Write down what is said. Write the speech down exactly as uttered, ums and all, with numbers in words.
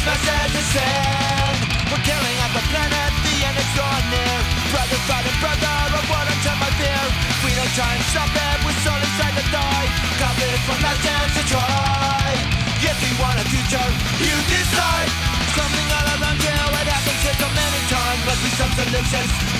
message to send. We're killing off the planet, the end is drawing near. Brother fighting brother, a war until my fear. We don't try and stop it, we slowly start to die. Copied from that chance to try. If you want a future, you decide. Something all around you, it happens here so many times. Must be some solutions.